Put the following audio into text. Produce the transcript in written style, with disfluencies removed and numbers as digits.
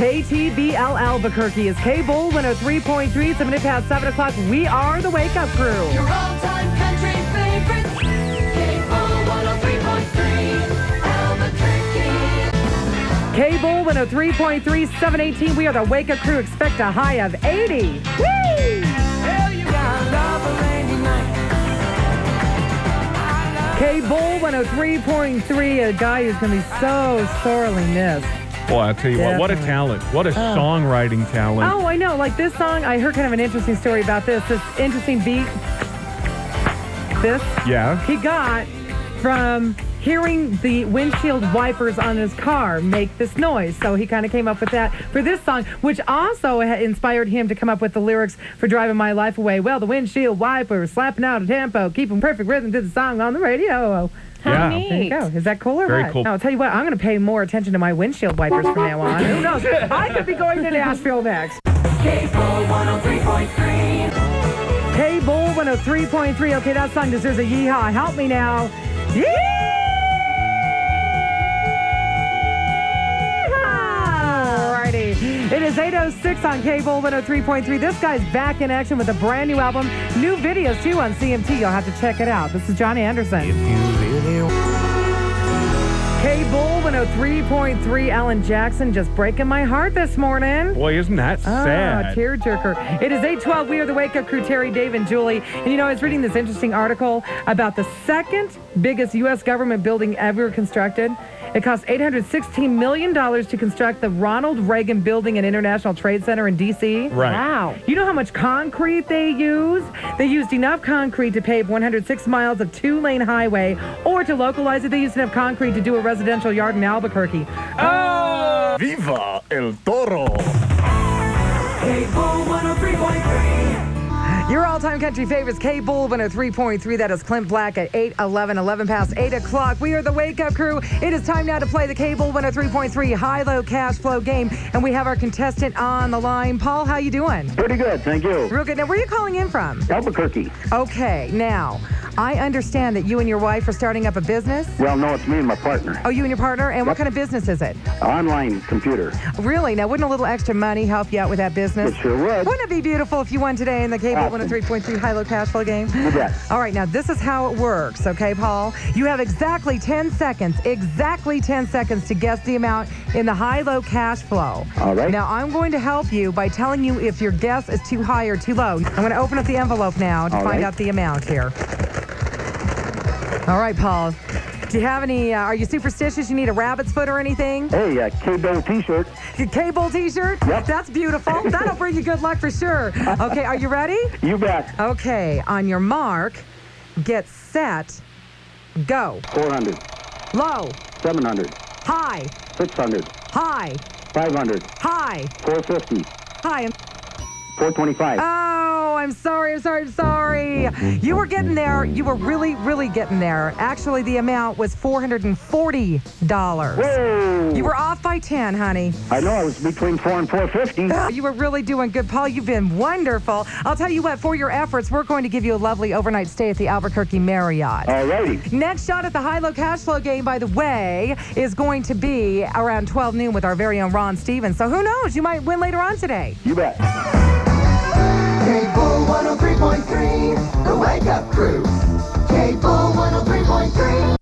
KTBL Albuquerque is K-Bull 103.3. It's a minute past 7 o'clock. We are the Wake Up Crew. Your all-time country favorites. K-Bull 103.3 Albuquerque. K-Bull 103.3, 718. We are the Wake Up Crew. Expect a high of 80. Woo! Hell, you got love a rainy night. K-Bull 103.3, a guy who's going to be so sorely missed. Boy, I'll tell you what a talent. What a songwriting talent. Oh, I know. Like this song, I heard kind of an interesting story about this. This interesting beat. This? Yeah. He got from hearing the windshield wipers on his car make this noise. So he kind of came up with that for this song, which also inspired him to come up with the lyrics for Driving My Life Away. Well, the windshield wipers slapping out a tempo, keeping perfect rhythm to the song on the radio. Yeah. There you go. Is that cool or Very what? cool. Now, I'll tell you what, I'm going to pay more attention to my windshield wipers from now on. Who knows? I could be going to Nashville next. K-Bull 103.3. K-Bull 103.3. Okay, that song deserves a yeehaw. Help me now. Yeehaw! Alrighty. It is 8:06 on K-Bull 103.3. This guy's back in action with a brand new album. New videos, too, on CMT. You'll have to check it out. This is Johnny Anderson. K-Bull 103.3. Alan Jackson just breaking my heart this morning. Boy, isn't that sad? Tearjerker. It is 8:12. We are the Wake Up Crew, Terry, Dave, and Julie. And you know, I was reading this interesting article about the second biggest U.S. government building ever constructed. It cost $816 million to construct the Ronald Reagan Building and International Trade Center in D.C. Right. Wow. You know how much concrete they use? They used enough concrete to pave 106 miles of two-lane highway, or to localize it, they used enough concrete to do a residential yard in Albuquerque. Oh! Viva el Toro! K-Bull 103.3. Your all-time country favorites, K-Bull 103.3. That is Clint Black at 11 past 8 o'clock. We are the Wake Up Crew. It is time now to play the K-Bull 103.3 high-low cash flow game. And we have our contestant on the line. Paul, how you doing? Pretty good, thank you. Real good. Now, where are you calling in from? Albuquerque. Okay, now, I understand that you and your wife are starting up a business. Well, no, it's me and my partner. Oh, you and your partner? And what kind of business is it? Online computer. Really? Now, wouldn't a little extra money help you out with that business? It sure would. Wouldn't it be beautiful if you won today in the K-Bull Awesome. 103.3 high-low cash flow game? Yes. All right, now this is how it works, okay, Paul? You have exactly 10 seconds to guess the amount in the high-low cash flow. All right. Now, I'm going to help you by telling you if your guess is too high or too low. I'm going to open up the envelope now to All find right. out the amount here. All right, Paul. Do you have any, are you superstitious? You need a rabbit's foot or anything? Hey, K-Bull t-shirt. K-Bull t-shirt? Yep. That's beautiful. That'll bring you good luck for sure. Okay, are you ready? You bet. Okay, on your mark, get set, go. 400, Low, 700, high, 600, high, 500, high, 450, high. 425. Oh, I'm sorry. You were getting there. You were really, really getting there. Actually, the amount was $440. Whoa! You were off by 10, honey. I know, I was between 4 and 450. You were really doing good, Paul. You've been wonderful. I'll tell you what, for your efforts, we're going to give you a lovely overnight stay at the Albuquerque Marriott. All righty. Next shot at the high-low cash flow game, by the way, is going to be around 12 noon with our very own Ron Stevens. So who knows? You might win later on today. You bet. K-Bull 103.3, the Wake Up Crew. K-Bull 103.3.